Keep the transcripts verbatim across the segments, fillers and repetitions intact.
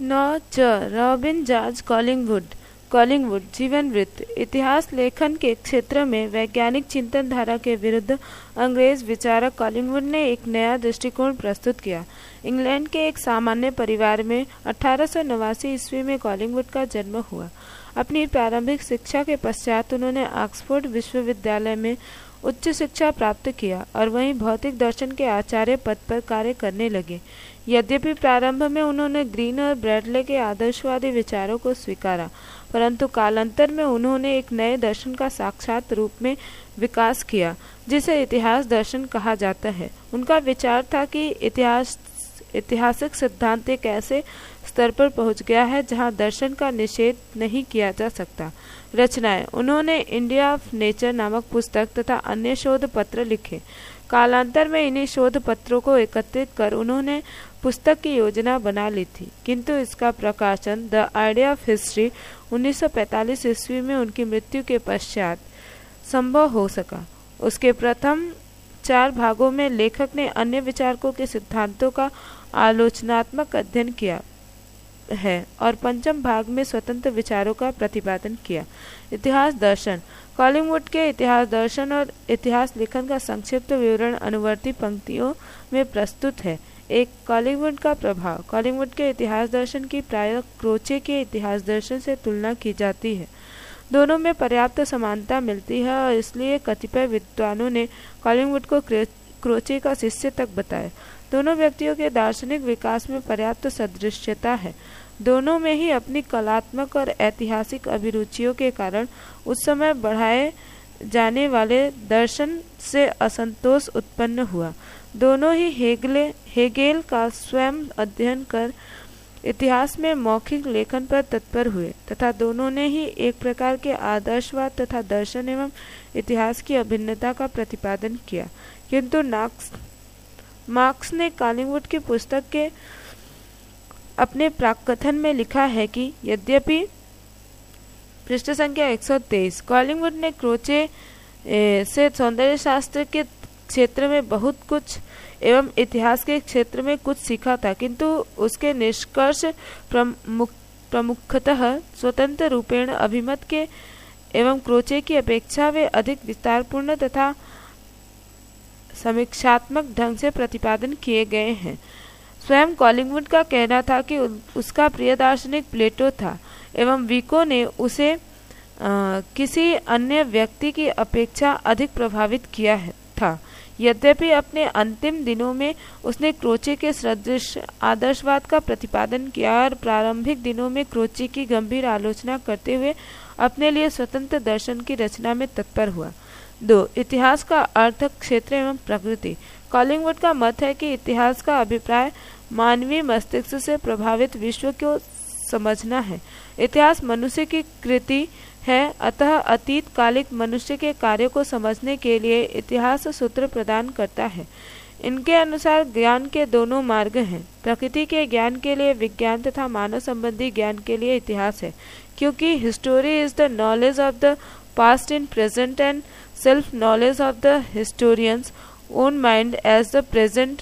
नौ च robin George Collingwood Collingwood जीवन वृत्त। इतिहास लेखन के क्षेत्र में वैज्ञानिक चिंतन धारा के विरुद्ध अंग्रेज विचारक कॉलिंगवुड ने एक नया दृष्टिकोण प्रस्तुत किया। इंग्लैंड के एक सामान्य परिवार में अठारह सौ नवासी ईस्वी में कॉलिंगवुड का जन्म हुआ। अपनी प्रारंभिक शिक्षा के पश्चात उन्होंने ऑक्सफोर्ड विश्वविद्यालय में उच्च शिक्षा प्राप्त किया और वहीं भौतिक दर्शन के आचार्य पद पर कार्य करने लगे। यद्यपि प्रारंभ में उन्होंने ग्रीन और ब्रैडले के आदर्शवादी विचारों को स्वीकारा, परंतु कालांतर में उन्होंने एक नए दर्शन का साक्षात रूप में विकास किया, जिसे इतिहास दर्शन कहा जाता है। उनका विचार था कि इतिहास ऐतिहासिक सिद्धांत एक ऐसे स्तर पर पहुंच गया है जहां दर्शन का निषेध नहीं किया जा सकता। रचनाएं: उन्होंने इंडिया ऑफ नेचर नामक पुस्तक तथा अन्य शोध पत्र लिखे। कालांतर में इन्हीं शोध पत्रों को एकत्रित कर उन्होंने पुस्तक की योजना बना ली थी, किंतु इसका प्रकाशन द आइडिया ऑफ हिस्ट्री उन्नीस सौ पैंतालीस ईस्वी में उनकी मृत्यु के पश्चात संभव हो सका। उसके प्रथम चार भागों में लेखक ने अन्य विचारकों के सिद्धांतों का आलोचनात्मक अध्ययन किया है और पंचम भाग में स्वतंत्र विचारों का प्रतिपादन किया। इतिहास दर्शन: कॉलिंगवुड के इतिहास दर्शन और इतिहास लेखन का संक्षिप्त विवरण अनुवर्ती पंक्तियों में प्रस्तुत है। एक, कॉलिंगवुड का प्रभाव: कॉलिंगवुड के इतिहास दर्शन की प्रायः क्रोचे के इतिहास दर्शन से तुलना की जाती है। दोनों में पर्याप्त समानता मिलती है और इसलिए कतिपय विद्वानों ने कॉलिंगवुड को क्रोचे का शिष्य तक बताया। दोनों व्यक्तियों के दार्शनिक विकास में पर्याप्त सदृश्यता है। दोनों में ही अपनी कलात्मक और ऐतिहासिक अभिरुचियों के कारण उस समय बढ़ाए जाने वाले दर्शन से असंतोष उत्पन्न हुआ। दोनों ही हेगले हेगेल का स्वयं अध्ययन कर इतिहास में मौखिक लेखन पर तत्पर हुए तथा दोनों ने ही एक प्रकार के आदर्शवाद तथा दर्शन एवं इतिहास की अभिन्नता का प्रतिपादन किया। किंतु नाक्स मार्क्स ने कॉलिंगवुड की पुस्तक के अपने प्राककथन में लिखा है कि यद्यपि पृष्ठ संख्या एक सौ तेईस कॉलिंगवुड ने क्रोचे से सौंदर्य शास्त्र के क्षेत्र में बहुत कुछ एवं इतिहास के क्षेत्र में कुछ सीखा था, किंतु उसके निष्कर्ष प्रमुख प्रमुखतः स्वतंत्र रूपेण अभिमत के एवं क्रोचे की अपेक्षा वे अधिक विस्तारपूर्ण तथा समीक्षात्मक ढंग से प्रतिपादन किए गए हैं। स्वयं कॉलिंगवुड का कहना था कि उसका प्रिय दार्शनिक प्लेटो था एवं विको ने उसे आ, किसी अन्य व्यक्ति की अपेक्षा अधिक प्रभावित किया है था। यद्यपि अपने अंतिम दिनों में उसने क्रोचे के सदृश आदर्शवाद का प्रतिपादन किया और प्रारंभिक दिनों में क्रोचे की गंभीर आलोचना करते हुए अपने लिए स्वतंत्र दर्शन की रचना में तत्पर हुआ। दो, इतिहास का अर्थ, क्षेत्र एवं प्रकृति: कॉलिंगवुड का मत है कि इतिहास का अभिप्राय मानवीय मस्तिष्क से प्रभावित विश्व को समझना है। इतिहास मनुष्य की कृति है, अतः अतीत कालिक मनुष्य के कार्यों को समझने के लिए इतिहास सूत्र प्रदान करता है। इनके अनुसार ज्ञान के दोनों मार्ग हैं। प्रकृति के ज्ञान के लिए विज्ञान तथा मानव संबंधी ज्ञान के लिए इतिहास है, क्योंकि history is the knowledge of the past in present and self knowledge of the historians own mind as the present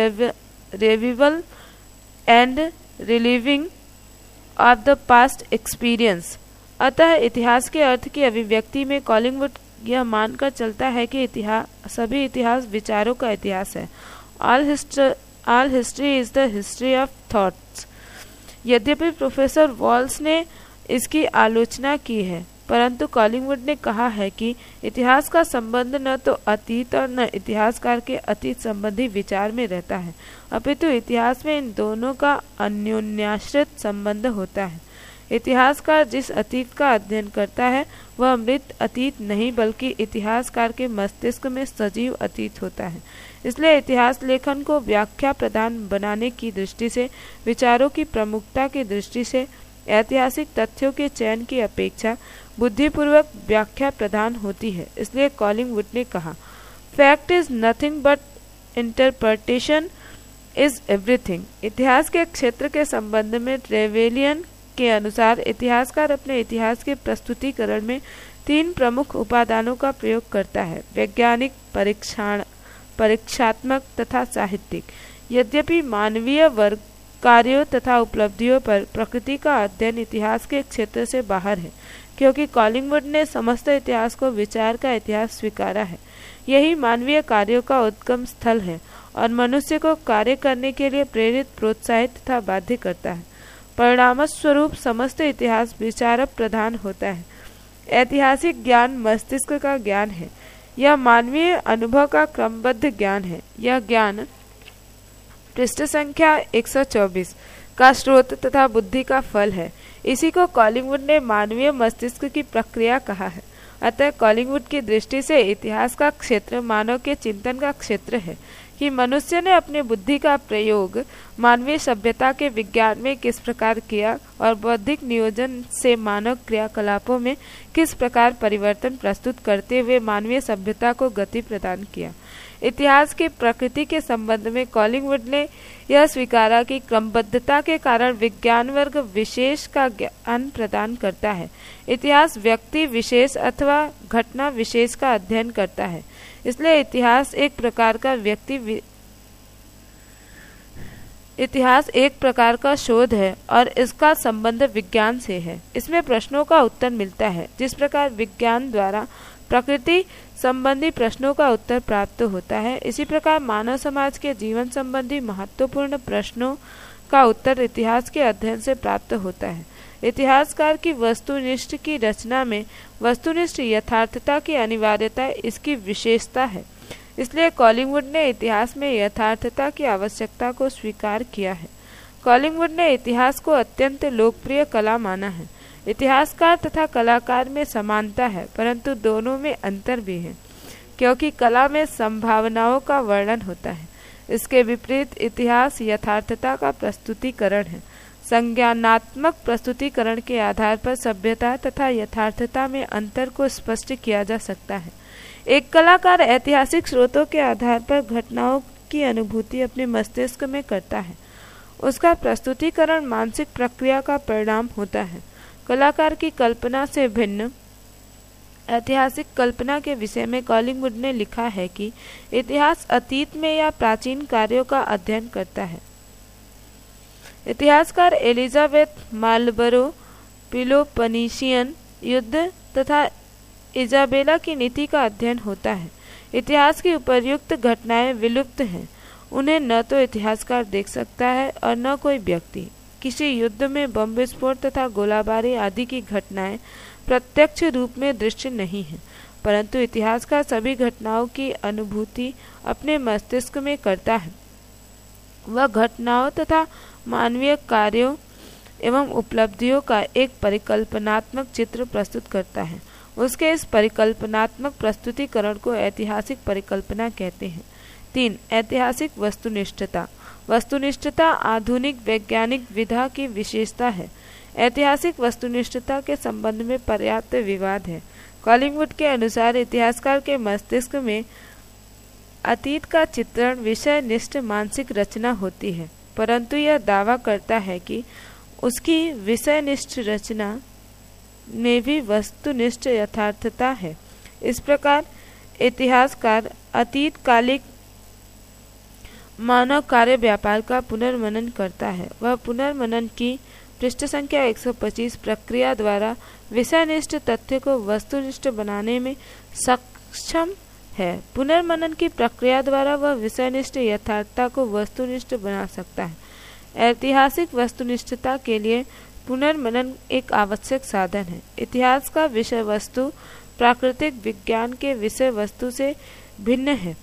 revival and reliving of the past experience. अतः इतिहास के अर्थ की अभिव्यक्ति में कॉलिंगवुड यह मानकर चलता है कि इतिहास सभी इतिहास विचारों का इतिहास है। All history all history is the history of thoughts. यद्यपि प्रोफेसर वॉल्स ने इसकी आलोचना की है, परंतु कॉलिंगवुड ने कहा है कि इतिहास का संबंध न तो अतीत और न इतिहासकार के अतीत संबंधी विचार में रहता है, अपितु इतिहास में इन दोनों का अन्योन्याश्रित संबंध होता है। इतिहासकार जिस अतीत का अध्ययन करता है वह मृत अतीत नहीं बल्कि इतिहासकार के मस्तिष्क में सजीव अतीत होता है। इसलिए इतिहास लेखन को व्याख्या प्रदान बनाने की दृष्टि से, विचारों की प्रमुखता की दृष्टि से ऐतिहासिक तथ्यों के चयन की अपेक्षा बुद्धिपूर्वक व्याख्या प्रदान होती है। इसलिए कॉलिंगवुड ने कहा, fact is nothing but interpretation is everything. इतिहास के क्षेत्र के संबंध में ट्रेवेलियन के अनुसार इतिहासकार अपने इतिहास के प्रस्तुतिकरण में तीन प्रमुख उपादानों का प्रयोग करता है: वैज्ञानिक, परीक्षण परीक्षात्मक तथा साहित्यिक। यद्यपि मानवीय वर्ग कार्यों तथा उपलब्धियों पर प्रकृति का अध्ययन इतिहास के क्षेत्र से बाहर है, क्योंकि कॉलिंगवुड ने समस्त इतिहास को विचार का इतिहास स्वीकारा है। यही मानवीय कार्यों का उद्गम स्थल है और मनुष्य को कार्य करने के लिए प्रेरित, प्रोत्साहित तथा बाध्य करता है। परिणामस्वरूप समस्त इतिहास विचार प्रधान होता है। ऐतिहासिक ज्ञान मस्तिष्क का ज्ञान है। यह मानवीय अनुभव का क्रमबद्ध ज्ञान है। यह ज्ञान पृष्ठ संख्या एक सौ चौबीस का स्रोत तथा बुद्धि का फल है। इसी को कॉलिंगवुड ने मानवीय मस्तिष्क की प्रक्रिया कहा है। अतः कॉलिंगवुड की दृष्टि से इतिहास का क्षेत्र मानव के चिंतन का क्षेत्र है कि मनुष्य ने अपनी बुद्धि का प्रयोग मानवीय सभ्यता के विज्ञान में किस प्रकार किया और बौद्धिक नियोजन से मानव क्रियाकलापों में किस प्रकार परिवर्तन प्रस्तुत करते हुए मानवीय सभ्यता को गति प्रदान किया। इतिहास की प्रकृति के संबंध में कॉलिंगवुड ने यह स्वीकारा कि क्रमबद्धता के कारण विज्ञान वर्ग विशेष का ज्ञान प्रदान करता है। इतिहास व्यक्ति विशेष अथवा घटना विशेष का अध्ययन करता है। इसलिए इतिहास एक प्रकार का व्यक्ति वि... इतिहास एक प्रकार का शोध है और इसका संबंध विज्ञान से है। इसमें प्रश्नों का उत्तर मिलता है। जिस प्रकार विज्ञान द्वारा प्रकृति संबंधी प्रश्नों का उत्तर प्राप्त होता है, इसी प्रकार मानव समाज के जीवन संबंधी महत्वपूर्ण प्रश्नों का उत्तर इतिहास के अध्ययन से प्राप्त होता है। इतिहासकार की वस्तुनिष्ठ की रचना में वस्तुनिष्ठ यथार्थता की अनिवार्यता इसकी विशेषता है। इसलिए कॉलिंगवुड ने इतिहास में यथार्थता की आवश्यकता को स्वीकार किया है। कॉलिंगवुड ने इतिहास को अत्यंत लोकप्रिय कला माना है। इतिहासकार तथा कलाकार में समानता है, परंतु दोनों में अंतर भी है, क्योंकि कला में संभावनाओं का वर्णन होता है। इसके विपरीत इतिहास यथार्थता का प्रस्तुतिकरण है। संज्ञानात्मक प्रस्तुतिकरण के आधार पर सभ्यता तथा यथार्थता में अंतर को स्पष्ट किया जा सकता है। एक कलाकार ऐतिहासिक स्रोतों के आधार पर घटनाओं की अनुभूति अपने मस्तिष्क में करता है। उसका प्रस्तुतिकरण मानसिक प्रक्रिया का परिणाम होता है। कलाकार की कल्पना से भिन्न ऐतिहासिक कल्पना के विषय में कॉलिंगवुड ने लिखा है कि इतिहास अतीत में या प्राचीन कार्यों का अध्ययन करता है। इतिहासकार एलिजाबेथ मार्लबरो पेलोपोनेशियन युद्ध तथा इजाबेला की नीति का अध्ययन होता है। इतिहास की उपर्युक्त घटनाएं विलुप्त हैं। उन्हें न तो इतिहासकार देख सकता है और न कोई व्यक्ति। किसी युद्ध में बम विस्फोट तथा गोलाबारी आदि की घटनाएं प्रत्यक्ष रूप में दृश्य नहीं है, परंतु इतिहासकार सभी घटनाओं की अनुभूति अपने मस्तिष्क में करता है। वह घटनाओं तथा मानवीय कार्यों एवं उपलब्धियों का एक परिकल्पनात्मक चित्र प्रस्तुत करता है। उसके इस परिकल्पनात्मक प्रस्तुतिकरण को ऐतिहासिक परिकल्पना कहते हैं। तीन, ऐतिहासिक वस्तुनिष्ठता। वस्तुनिष्ठता आधुनिक वैज्ञानिक विधा की विशेषता है। ऐतिहासिक वस्तुनिष्ठता के संबंध में पर्याप्त विवाद है। कॉलिंगवुड के अनुसार इतिहासकार के मस्तिष्क में अतीत का चित्रण विषयनिष्ठ मानसिक रचना होती है, परंतु यह दावा करता है कि उसकी विषयनिष्ठ रचना में भी वस्तुनिष्ठ यथार्थता है। इस प्रकार इतिहासकार अतीतकालिक मानव कार्य व्यापार का पुनर्मनन करता है। वह पुनर्मनन की पृष्ठ संख्या एक सौ पच्चीस प्रक्रिया द्वारा विषयनिष्ठ तथ्य को वस्तुनिष्ठ बनाने में सक्षम है। पुनर्मनन की प्रक्रिया द्वारा वह विषयनिष्ठ यथार्थता को वस्तुनिष्ठ बना सकता है। ऐतिहासिक वस्तुनिष्ठता के लिए पुनर्मनन एक आवश्यक साधन है। इतिहास का विषय वस्तु प्राकृतिक विज्ञान के विषय वस्तु से भिन्न है।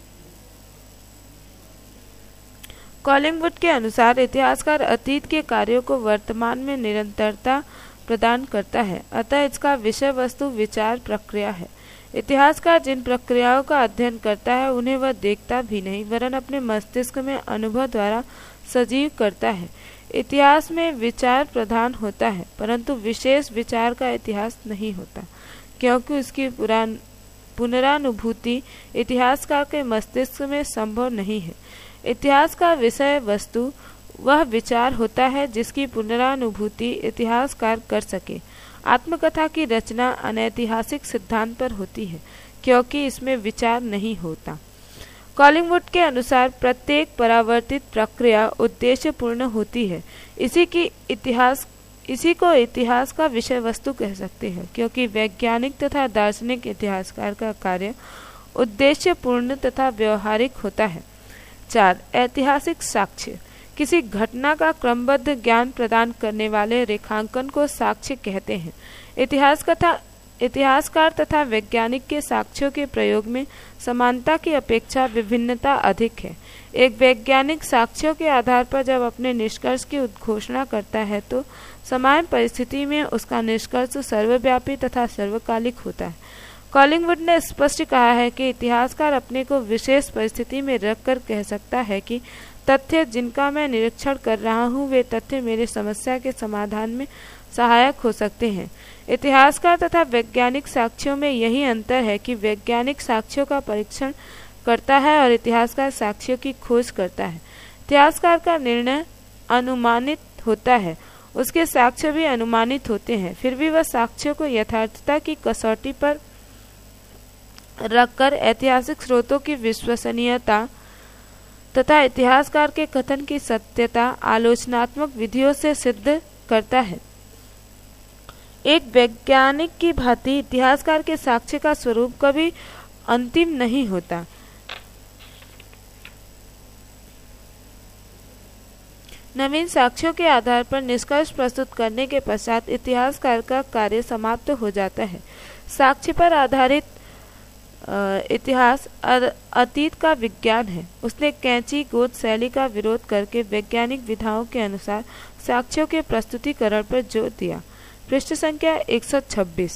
कॉलिंगवुड के अनुसार इतिहासकार अतीत के कार्यों को वर्तमान में निरंतरता प्रदान करता है, अतः इसका विषय वस्तु विचार प्रक्रिया है। इतिहासकार जिन प्रक्रियाओं का अध्ययन करता है उन्हें वह देखता भी नहीं, वरन अपने मस्तिष्क में अनुभव द्वारा सजीव करता है। इतिहास में विचार प्रधान होता है, परंतु विशेष विचार का इतिहास नहीं होता, क्योंकि उसकी पुरान पुनरानुभूति इतिहासकार के मस्तिष्क में संभव नहीं है। इतिहास का विषय वस्तु वह विचार होता है जिसकी पुनरानुभूति इतिहासकार कर सके। आत्मकथा की रचना अनैतिहासिक सिद्धांत पर होती है, क्योंकि इसमें विचार नहीं होता। कॉलिंगवुड के अनुसार प्रत्येक परावर्तित प्रक्रिया उद्देश्यपूर्ण होती है। इसी की इतिहास इसी को इतिहास का विषय वस्तु कह सकते हैं, क्योंकि वैज्ञानिक तथा दार्शनिक इतिहासकार का कार्य उद्देश्यपूर्ण तथा व्यवहारिक होता है। चार, ऐतिहासिक साक्ष्य। किसी घटना का क्रमबद्ध ज्ञान प्रदान करने वाले रेखांकन को साक्ष्य कहते हैं। इतिहास कथा इतिहासकार तथा वैज्ञानिक के साक्ष्यों के प्रयोग में समानता की अपेक्षा विभिन्नता अधिक है। एक वैज्ञानिक साक्ष्यों के आधार पर जब अपने निष्कर्ष की उद्घोषणा करता है तो समान परिस्थिति में उसका निष्कर्ष सर्वव्यापी तथा सर्वकालिक होता है। कॉलिंगवुड ने स्पष्ट कहा है कि इतिहासकार अपने को विशेष परिस्थिति में रखकर कह सकता है कि तथ्य जिनका मैं निरीक्षण कर रहा हूँ वे तथ्य मेरी समस्या के समाधान में सहायक हो सकते हैं। इतिहासकार तथा वैज्ञानिक साक्ष्यों में यही अंतर है कि वैज्ञानिक साक्ष्यों का परीक्षण करता है और इतिहासकार साक्ष्यों की खोज करता है। इतिहासकार का निर्णय अनुमानित होता है, उसके साक्ष्य भी अनुमानित होते हैं, फिर भी वह साक्ष्यों को यथार्थता की कसौटी पर रखकर ऐतिहासिक स्रोतों की विश्वसनीयता तथा इतिहासकार के कथन की सत्यता आलोचनात्मक विधियों से सिद्ध करता है। एक वैज्ञानिक की भांति इतिहासकार के साक्ष्य का स्वरूप कभी अंतिम नहीं होता। नवीन साक्ष्यों के आधार पर निष्कर्ष प्रस्तुत करने के पश्चात इतिहासकार का कार्य समाप्त हो जाता है। साक्ष्य पर आधारित इतिहास अतीत का विज्ञान है। उसने कैंची गोद शैली का विरोध करके वैज्ञानिक विधाओं के अनुसार साक्ष्यों के प्रस्तुतिकरण पर जोर दिया। पृष्ठ संख्या एक सौ छब्बीस।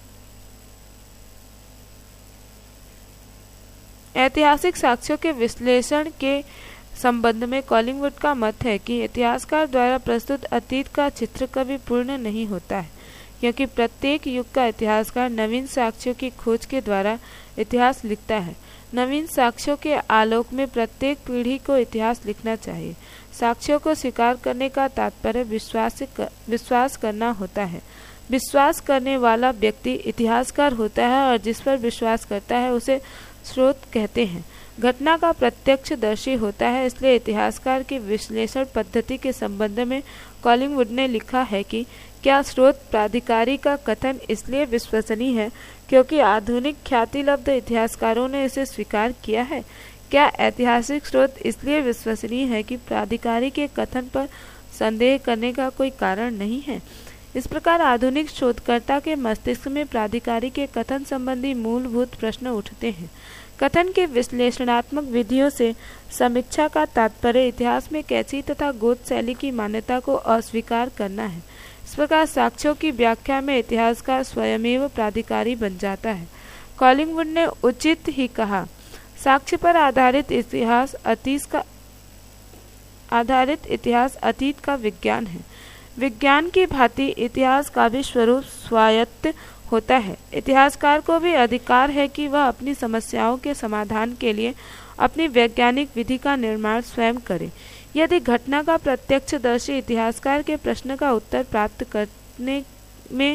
ऐतिहासिक साक्ष्यों के विश्लेषण के संबंध में कॉलिंगवुड का मत है कि इतिहासकार द्वारा प्रस्तुत अतीत का चित्र कभी पूर्ण नहीं होता है, क्योंकि प्रत्येक युग का इतिहासकार नवीन साक्ष्यों की खोज के द्वारा इतिहास लिखता है। नवीन साक्ष्यों के आलोक में प्रत्येक पीढ़ी को इतिहास लिखना चाहिए। साक्ष्यों को स्वीकार करने का तात्पर्य विश्वास कर, विश्वास करना होता है। विश्वास करने वाला व्यक्ति इतिहासकार होता है और जिस पर विश्वास करता है उसे स्रोत कहते हैं। घटना का प्रत्यक्षदर्शी होता है। इसलिए इतिहासकार की विश्लेषण पद्धति के संबंध में कॉलिंगवुड ने लिखा है कि क्या स्रोत प्राधिकारी का कथन इसलिए विश्वसनीय है क्योंकि आधुनिक ख्यातिलब्ध इतिहासकारों ने इसे स्वीकार किया है? क्या ऐतिहासिक स्रोत इसलिए विश्वसनीय है कि प्राधिकारी के कथन पर संदेह करने का कोई कारण नहीं है? इस प्रकार आधुनिक शोधकर्ता के मस्तिष्क में प्राधिकारी के कथन संबंधी मूलभूत प्रश्न उठते हैं। कथन के विश्लेषणात्मक विधियों से समीक्षा का तात्पर्य इतिहास में कैची तथा गोद शैली की मान्यता को अस्वीकार करना है। इस प्रकार साक्ष्यों की व्याख्या में इतिहासकार स्वयमेव प्राधिकारी बन जाता है। कॉलिंगवुड ने उचित ही कहा, साक्ष्य पर आधारित इतिहास अतीत का आधारित इतिहास अतीत का विज्ञान है। विज्ञान की भांति इतिहास का भी स्वरूप स्वायत्त होता है। इतिहासकार को भी अधिकार है कि वह अपनी समस्याओं के समाधान के लिए अपनी वैज्ञानिक विधि का निर्माण स्वयं करे। यदि घटना का प्रत्यक्षदर्शी इतिहासकार के प्रश्न का उत्तर प्राप्त करने में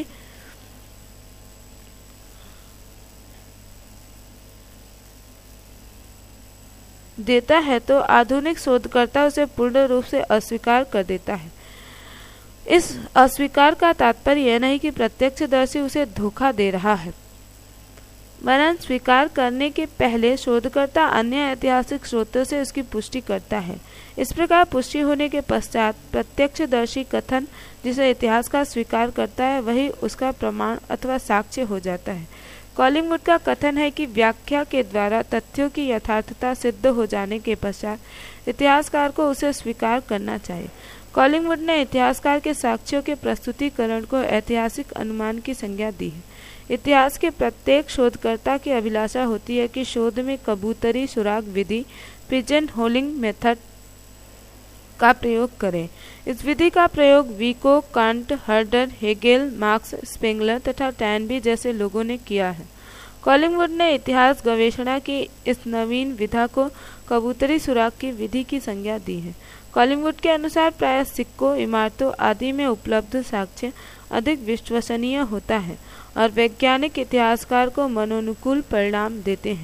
देता है तो आधुनिक शोधकर्ता उसे पूर्ण रूप से अस्वीकार कर देता है। इस अस्वीकार का तात्पर्य यह नहीं कि प्रत्यक्षदर्शी उसे धोखा दे रहा है, वरन स्वीकार करने के पहले शोधकर्ता अन्य ऐतिहासिक स्रोतों से उसकी पुष्टि करता है। इस प्रकार पुष्टि होने के पश्चात प्रत्यक्षदर्शी कथन जिसे इतिहासकार स्वीकार करता है वही उसका प्रमाण अथवा साक्ष्य हो जाता है। कॉलिंगवुड का कथन है कि व्याख्या के द्वारा तथ्यों की यथार्थता सिद्ध हो जाने के पश्चात इतिहासकार को उसे स्वीकार करना चाहिए। कॉलिंगवुड ने इतिहासकार के साक्ष्यों के प्रस्तुतिकरण को ऐतिहासिक अनुमान की संज्ञा दी है। इतिहास के प्रत्येक शोधकर्ता की अभिलाषा होती है कि शोध में कबूतरी सुराग विधि पिजन होलिंग मेथड का प्रयोग करें। इस विधि का प्रयोग Vico, Kant, Herder, Hegel, Marx, Spengler तथा टैनबी जैसे लोगों ने किया है। कॉलिंगवुड ने इतिहास गवेषणा की इस नवीन विधा को कबूतरी सुराग की विधि की संज्ञा दी है। कॉलिंगवुड के अनुसार प्रायः सिक्कों, इमारतों आदि में उपलब्ध साक्ष्य अधिक विश्वसनीय होता है और वैज्ञानिक इतिहासकार को मनोनुकूल परिणाम देते हैं।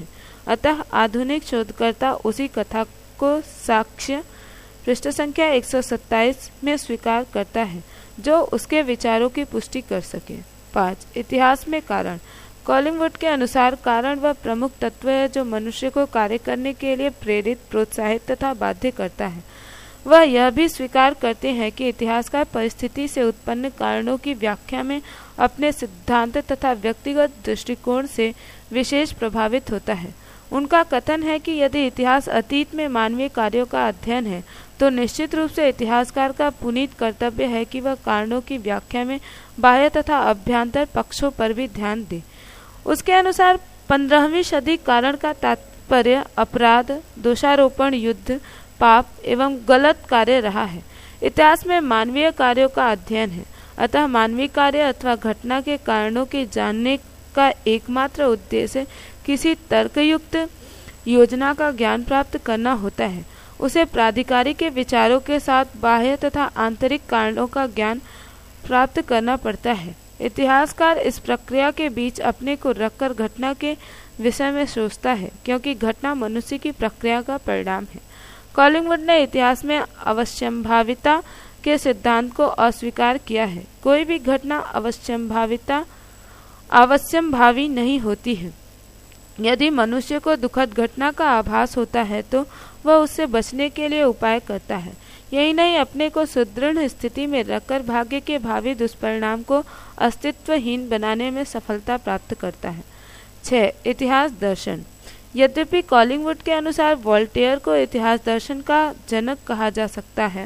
अतः आधुनिक शोधकर्ता उसी कथा को साक्ष्य पृष्ठ संख्या एक सौ सत्ताईस में स्वीकार करता है जो उसके विचारों की पुष्टि कर सके। पाँच, इतिहास में कारण। कॉलिंगवुड के अनुसार कारण वह प्रमुख तत्व है जो मनुष्य को कार्य करने के लिए प्रेरित, प्रोत्साहित तथा बाध्य करता है। वह यह भी स्वीकार करते हैं कि इतिहासकार परिस्थिति से उत्पन्न कारणों की व्याख्या में अपने सिद्धांत तथा व्यक्तिगत दृष्टिकोण से विशेष प्रभावित होता है। उनका कथन है कि यदि इतिहास अतीत में मानवीय कार्यों का अध्ययन है तो निश्चित रूप से इतिहासकार का पुनीत कर्तव्य है कि वह कारणों की व्याख्या में बाह्य तथा अभ्यंतर पक्षों पर भी ध्यान दे। उसके अनुसार पंद्रहवीं सदी कारण का तात्पर्य अपराध, दोषारोपण, युद्ध, पाप एवं गलत कार्य रहा है। इतिहास में मानवीय कार्यों का अध्ययन है, अतः मानवीय कार्य अथवा घटना के कारणों के जानने का एकमात्र उद्देश्य किसी तर्कयुक्त योजना का ज्ञान प्राप्त करना होता है। उसे प्राधिकारी के विचारों के साथ बाह्य तथा आंतरिक कारणों का ज्ञान प्राप्त करना पड़ता है। इतिहासकार इस प्रक्रिया के बीच अपने को रखकर घटना के विषय में सोचता है, क्योंकि घटना मनुष्य की प्रक्रिया का परिणाम है। कॉलिंगवुड ने इतिहास में अवश्यंभाविता के सिद्धांत को अस्वीकार किया है। कोई भी घटना अवश्यंभाविता अवश्यंभावी नहीं होती है। यदि मनुष्य को दुखद घटना का आभास होता है तो वह उससे बचने के लिए उपाय करता है। यही नहीं, अपने को सुदृढ़ स्थिति में रखकर भाग्य के भावी दुष्परिणाम को अस्तित्वहीन बनाने में सफलता प्राप्त करता है। छह, इतिहास दर्शन। यद्यपि कॉलिंगवुड के अनुसार वोल्टेयर को इतिहास दर्शन का जनक कहा जा सकता है,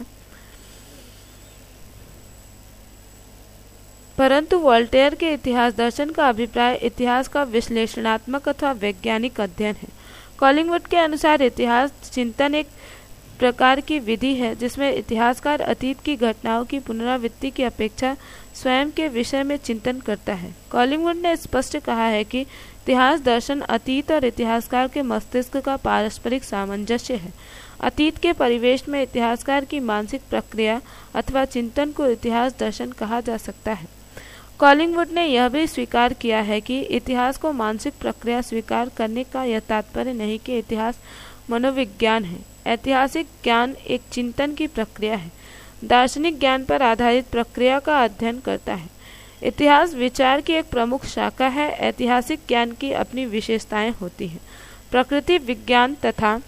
परंतु वोल्टेयर के इतिहास दर्शन का अभिप्राय इतिहास का विश्लेषणात्मक अथवा वैज्ञानिक अध्ययन है। कॉलिंगवुड के अनुसार इतिहास चिंतन एक प्रकार की विधि है जिसमें इतिहासकार अतीत की घटनाओं की पुनरावृत्ति की अपेक्षा स्वयं के विषय में चिंतन करता है। कॉलिंगवुड ने स्पष्ट कहा है कि इतिहास दर्शन अतीत और इतिहासकार के मस्तिष्क का पारस्परिक सामंजस्य है। अतीत के परिवेश में इतिहासकार की मानसिक प्रक्रिया अथवा चिंतन को इतिहास दर्शन कहा जा सकता है। कॉलिंगवुड ने यह भी स्वीकार किया है कि इतिहास को मानसिक प्रक्रिया स्वीकार करने का यह तात्पर्य नहीं कि इतिहास मनोविज्ञान है। ऐतिहासिक ज्ञान एक चिंतन की प्रक्रिया है, दार्शनिक ज्ञान पर आधारित प्रक्रिया का अध्ययन करता है। इतिहास विचार की एक प्रमुख शाखा है। ऐतिहासिक ज्ञान की अपनी विशेषताएं होती हैं। प्रकृति विज्ञान तथा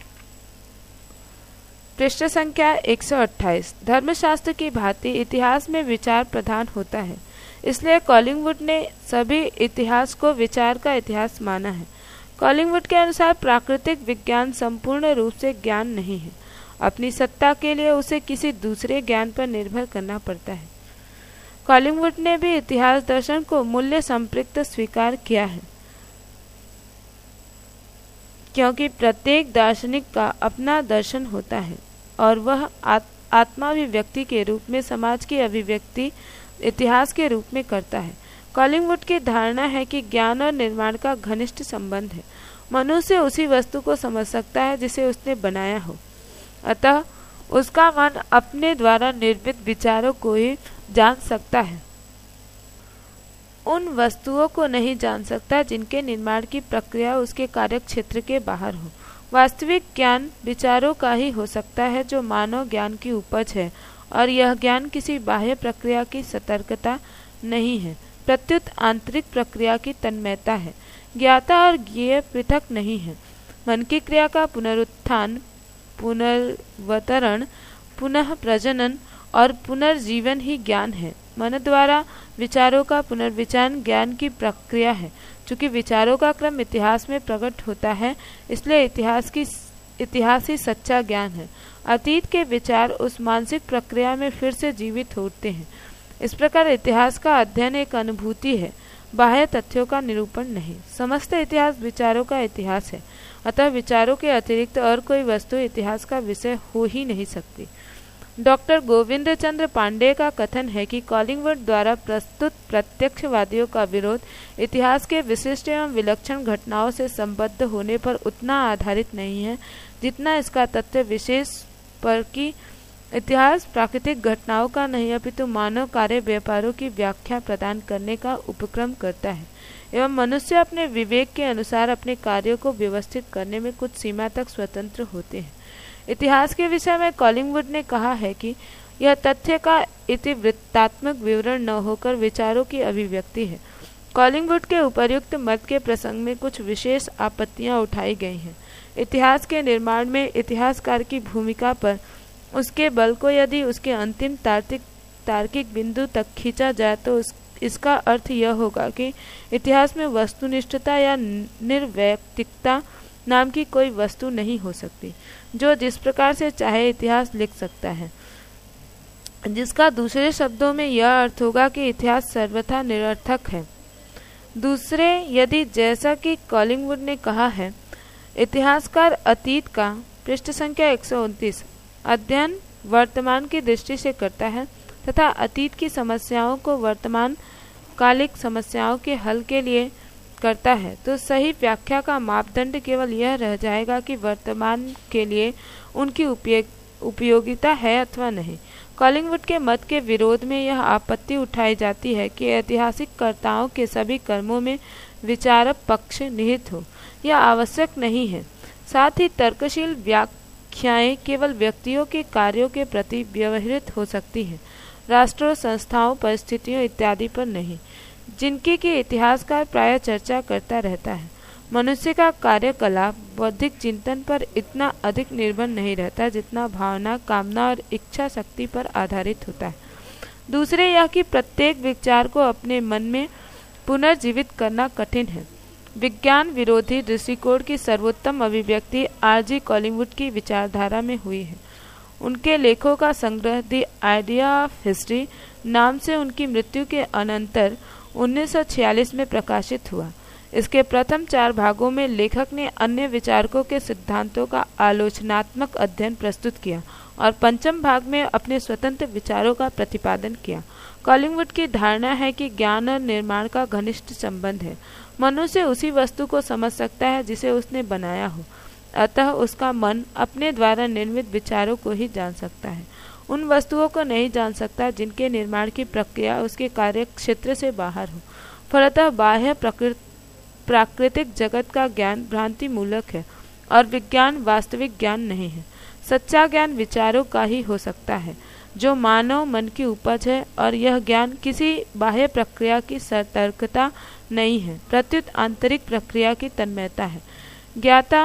पृष्ठ संख्या एक सौ अट्ठाईस। धर्मशास्त्र की भांति इतिहास में विचार प्रधान होता है, इसलिए कॉलिंगवुड ने सभी इतिहास को विचार का इतिहास माना है। कॉलिंगवुड के अनुसार प्राकृतिक विज्ञान संपूर्ण रूप से ज्ञान नहीं है। अपनी सत्ता के लिए उसे किसी दूसरे ज्ञान पर निर्भर करना पड़ता है। कॉलिंगवुड ने भी इतिहास दर्शन को मूल्य संपृक्त स्वीकार किया है, क्योंकि प्रत्येक दार्शनिक का अपना दर्शन होता है और वह आत्माभिव्यक्ति के रूप में समाज की अभिव्यक्ति इतिहास के रूप में करता है। कॉलिंगवुड की धारणा है कि ज्ञान और निर्माण का घनिष्ठ संबंध है। मनुष्य उसी वस्तु को समझ सकता है जिसे उसने बनाया हो, अतः उसका मन अपने द्वारा निर्मित विचारों को ही जान सकता है, उन वस्तुओं को नहीं जान सकता जिनके निर्माण की प्रक्रिया उसके कार्य क्षेत्र के बाहर हो। वास्तविक ज्ञान विचारों का ही हो सकता है जो मानव ज्ञान की उपज है, और यह ज्ञान किसी बाह्य प्रक्रिया की सतर्कता नहीं है, प्रत्युत आंतरिक प्रक्रिया की तन्मयता है। ज्ञाता और ज्ञेय पृथक नहीं है। मन की क्रिया का पुनरुत्थान, पुनर्वतरण, पुनः प्रजनन और पुनर्जीवन ही ज्ञान है। मन द्वारा विचारों का पुनर्विचार ज्ञान की प्रक्रिया है। चूंकि विचारों का क्रम इतिहास में प्रकट होता है, इसलिए इतिहास की इतिहास ही सच्चा ज्ञान है। अतीत के विचार उस मानसिक प्रक्रिया में फिर से जीवित होते हैं। इस प्रकार इतिहास का अध्ययन एक अनुभूति है, बाह्य तथ्यों का निरूपण नहीं। समस्त इतिहास विचारों का इतिहास है, अतः विचारों के अतिरिक्त और कोई वस्तु इतिहास का विषय हो ही नहीं सकती। डॉक्टर गोविंद चंद्र पांडे का कथन है कि कॉलिंगवुड द्वारा प्रस्तुत प्रत्यक्षवादियों का विरोध इतिहास के विशिष्ट एवं विलक्षण घटनाओं से संबद्ध होने पर उतना आधारित नहीं है जितना इसका तथ्य विशेष पर की इतिहास प्राकृतिक घटनाओं का नहीं अपितु मानव कार्य व्यापारों की व्याख्या प्रदान करने का उपक्रम करता है एवं मनुष्य अपने विवेक के अनुसार अपने कार्यों को व्यवस्थित करने में कुछ सीमा तक स्वतंत्र होते हैं। इतिहास के विषय में कॉलिंगवुड ने कहा है कि यह तथ्य का इतिवृत्तात्मक विवरण न होकर विचारों की अभिव्यक्ति है। कॉलिंगवुड के उपर्युक्त मत के प्रसंग में कुछ विशेष आपत्तियां उठाई गई हैं। इतिहास के निर्माण में इतिहासकार की भूमिका पर उसके बल को यदि उसके अंतिम तार्किक तार्किक बिंदु तक खींचा जाए तो उस, इसका अर्थ यह होगा कि इतिहास में वस्तुनिष्ठता या निर्वैयक्तिकता नाम की कोई वस्तु नहीं हो सकती, जो जिस प्रकार से चाहे इतिहास लिख सकता है, जिसका दूसरे शब्दों में यह अर्थ होगा कि इतिहास सर्वथा निरर्थक है। दूसरे, यदि जैसा कि कॉलिंगवुड ने कहा है, इतिहासकार अतीत का पृष्ठ संख्या एक सौ उनतीस अध्ययन वर्तमान की दृष्टि से करता है तथा अतीत की समस्याओं को वर्तमान कालिक समस्याओं के हल के लिए करता है, तो सही व्याख्या का मापदंड केवल यह रह जाएगा कि वर्तमान के लिए उनकी उपयोग उपयोगिता है अथवा नहीं। कॉलिंगवुड के मत के विरोध में यह आपत्ति उठाई जाती है कि ऐतिहासिक कर्ताओं के सभी कर्मों में विचारक पक्ष निहित हो, यह आवश्यक नहीं है। साथ ही तर्कशील व्याख्याएं केवल व्यक्तियों के कार्यों के प्रति व्यवहृत हो सकती हैं, राष्ट्रों, संस्थाओं, परिस्थितियों इत्यादि पर नहीं, जिनकी की इतिहासकार प्रायः चर्चा करता रहता है। मनुष्य का कार्यकलाप बौद्धिक चिंतन पर इतना अधिक निर्भर नहीं रहता जितना भावना, कामना और इच्छा शक्ति पर आधारित होता है। दूसरे, यह कि प्रत्येक विचार को अपने मन में पुनर्जीवित करना कठिन है। विज्ञान विरोधी दृष्टिकोण की सर्वोत्तम अभिव्यक्ति आर.जी. कॉलिंगवुड की विचारधारा में हुई है। उनके लेखों का संग्रह द आइडिया ऑफ हिस्ट्री नाम से उनकी मृत्यु के अनंतर उन्नीस सौ छियालीस में प्रकाशित हुआ। इसके प्रथम चार भागों में लेखक ने अन्य विचारकों के सिद्धांतों का आलोचनात्मक अध्ययन प्रस्तुत किया और पंचम भाग में अपने स्वतंत्र विचारों का प्रतिपादन किया। कॉलिंगवुड की धारणा है कि ज्ञान और निर्माण का घनिष्ठ संबंध है। मनुष्य उसी वस्तु को समझ सकता है जिसे उसने बनाया हो, अतः उसका मन अपने द्वारा निर्मित विचारों को ही जान सकता है, उन वस्तुओं को नहीं जान सकता जिनके निर्माण की प्रक्रिया उसके कार्य क्षेत्र से बाहर हो। फलतः बाह्य प्रकृति प्राकृतिक जगत का ज्ञान भ्रांति मूलक है और विज्ञान वास्तविक ज्ञान नहीं है। सच्चा ज्ञान विचारों का ही हो सकता है जो मानव मन की उपज है, और यह ज्ञान किसी बाह्य प्रक्रिया की सतर्कता नहीं है, प्रत्युत आंतरिक प्रक्रिया की तन्मयता है। ज्ञाता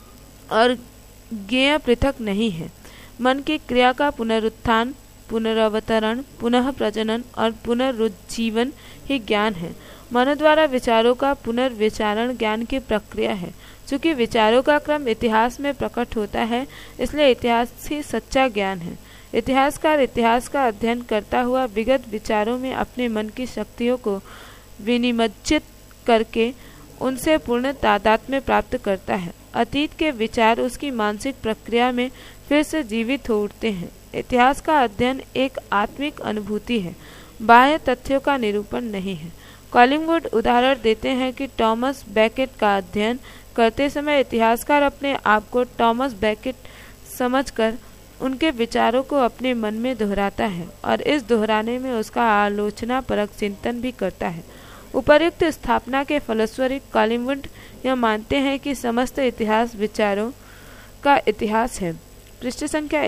और ज्ञेय पृथक नहीं है। मन की क्रिया का पुनरुत्थान, पुनरावतरण, पुनः प्रजनन और पुनरुज्जीवन ही ज्ञान है। मन द्वारा विचारों का पुनर्विचारण ज्ञान की प्रक्रिया है। चूंकि विचारों का क्रम इतिहास में प्रकट होता है, इसलिए इतिहास ही सच्चा ज्ञान है। इतिहासकार इतिहास का अध्ययन करता हुआ विगत विचारों में अपने मन की शक्तियों को विनिमज्जित करके उनसे पूर्ण तादात्म्य प्राप्त करता है। अतीत के विचार उसकी मानसिक प्रक्रिया में फिर से जीवित हो उठते हैं। इतिहास का अध्ययन एक आत्मिक अनुभूति है, बाह्य तथ्यों का निरूपण नहीं है। कॉलिंगवुड उदाहरण देते हैं कि टॉमस बैकेट का अध्ययन करते समय इतिहासकार अपने आप को टॉमस बैकेट समझकर उनके विचारों को अपने मन में दोहराता है और इस दोहराने में उसका आलोचना परक चिंतन भी करता है। उपर्युक्त स्थापना के फलस्वरूप कॉलिंगवुड यह मानते हैं कि समस्त इतिहास विचारों का इतिहास है। पृष्ठ संख्या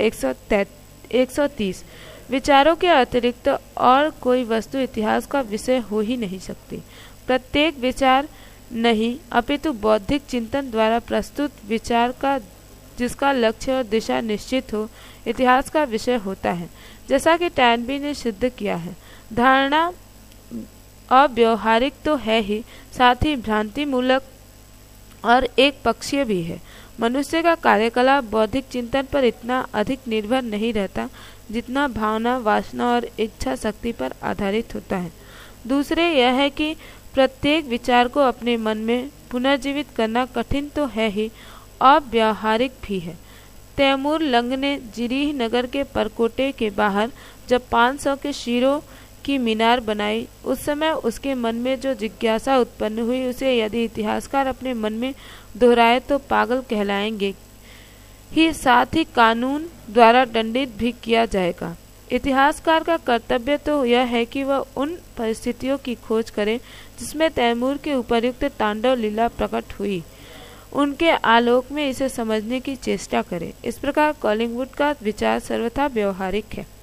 एक सौ तीस विचारों के अतिरिक्त और कोई वस्तु इतिहास का विषय हो ही नहीं सकती। प्रत्येक विचार नहीं अपितु बौद्धिक चिंतन द्वारा प्रस्तुत विचार का जिसका लक्ष्य और दिशा निश्चित हो, इतिहास का विषय होता है। जैसा कि टैनबी ने सिद्ध किया है, धारणा अव्यवहारिक तो है ही, साथ ही भ्रांति मूलक और एक पक्षीय भी है। मनुष्य का कार्यकलाप बौद्धिक चिंतन पर इतना अधिक निर्भर नहीं रहता जितना भावना, वासना और इच्छा शक्ति पर आधारित होता है। दूसरे यह है कि प्रत्येक विचार को अपने मन में पुनर्जीवित करना कठिन तो है ही, अव्यावहारिक भी है। तैमूर लंग ने जिरीह नगर के परकोटे के बाहर जब पाँच सौ के शीरों की मीनार बनाई, उस समय उसके मन में जो जिज्ञासा उत्पन्न हुई उसे यदि इतिहासकार अपने मन में दोहराए तो पागल कहलाएंगे ही साथ ही कानून द्वारा दंडित भी किया जाएगा। इतिहासकार का कर्तव्य तो यह है कि वह उन परिस्थितियों की खोज करे जिसमें तैमूर के उपर्युक्त तांडव लीला प्रकट हुई, उनके आलोक में इसे समझने की चेष्टा करे। इस प्रकार कॉलिंगवुड का विचार सर्वथा व्यवहारिक है।